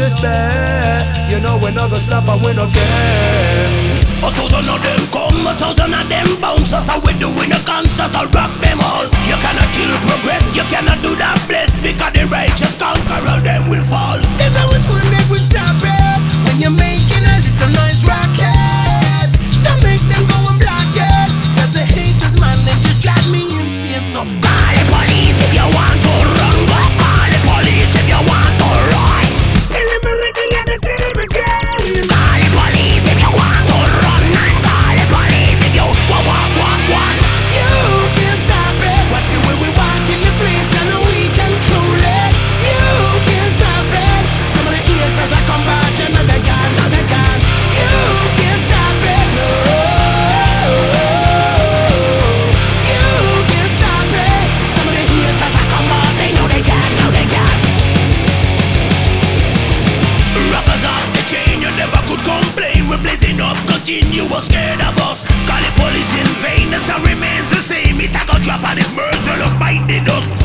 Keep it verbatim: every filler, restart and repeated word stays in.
despair. You know we not gonna stop and we no care. A thousand of them come, a thousand of them bounce. That's how we doing a concert, I rock them all. You cannot kill progress, you cannot do that bless. Because the righteous conqueror, them will fall. There's always one that will stop it. When you're making a little noise rocket, don't make them go and block it. Cause the haters, man, they just drive me insane. So call the police if you want to run. Call the police if you want to run. Eliminating anything again. Call the police if you want to run. And call the police if you want, want, want, want. You can't stop it. Watch the way we walk in the place and we control it. You can't stop it. Some of the haters that come back and now they gone, now they gone. You can't stop it, no. You can't stop it. Some of the haters that come back, they know they can, know they can. Rockers off the chain, you never could complain. We're blazing up, continuous scared of us. Call the police in vain, the sun remains the same. It a go drop on this merciless bite the dust.